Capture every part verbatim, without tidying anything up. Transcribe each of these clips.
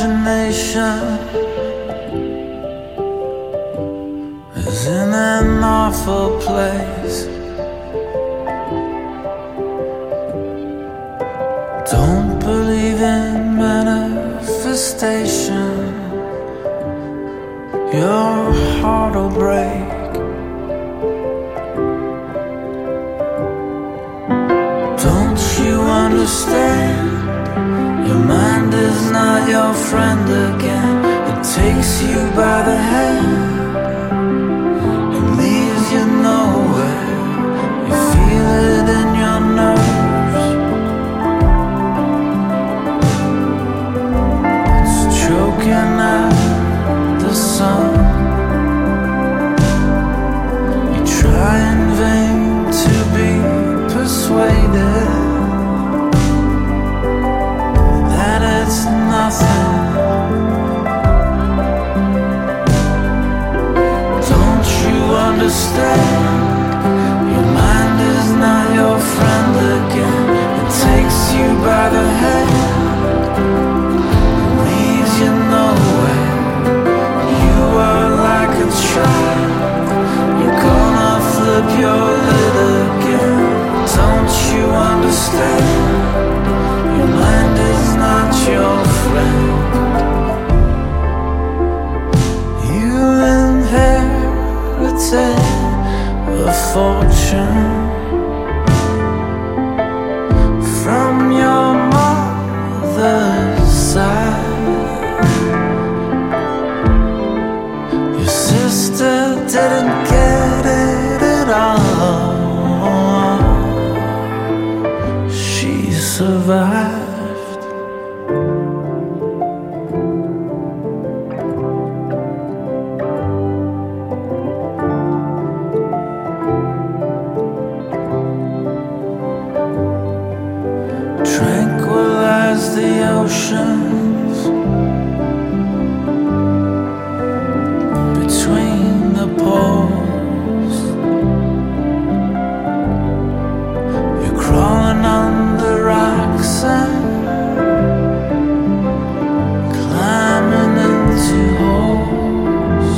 imagination is in an awful place. Don't believe in manifestation. Your heart will break. Don't you understand? Your mind is not your friend again. It takes you by the hand and leaves you nowhere. You feel it in your nerves. It's choking out the sun. You try in vain to be persuaded that it's nothing. Don't you understand? Your mind is not your friend again. It takes you by the hand and leaves you nowhere. You are like a child. You're gonna flip your lid again. Don't you understand? Your mind is not your friend. You inherited a fortune from your mother's side. Your sister didn't get it at all. She survived. Tranquilize the oceans between the poles. You're crawling under rocks and climbing into holes.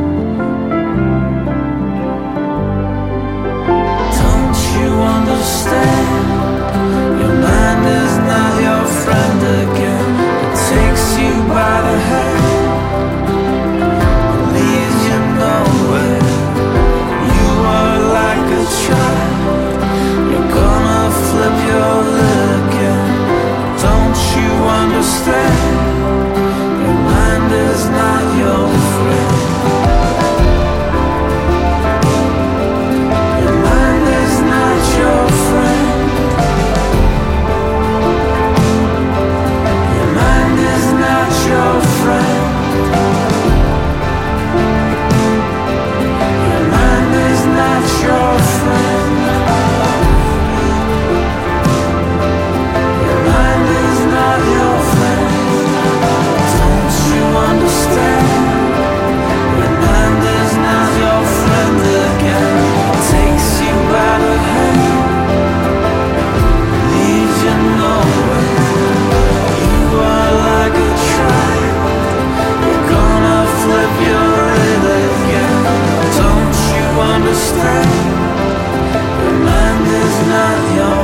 Don't you understand? Your mind is not your friend again. It takes you by the hand and leaves you nowhere. You are like a child. You're gonna flip your lid again. Don't you understand? Your mind is not your friend. Your mind is not your friend. Your mind is not your friend. Your mind is not your friend. Your mind is not your friend. Don't you understand? Your mind is not your friend again. It takes you by the hand, leaves you nowhere. You are like a child. You're gonna flip your lid again. Don't you understand? Your mind is not your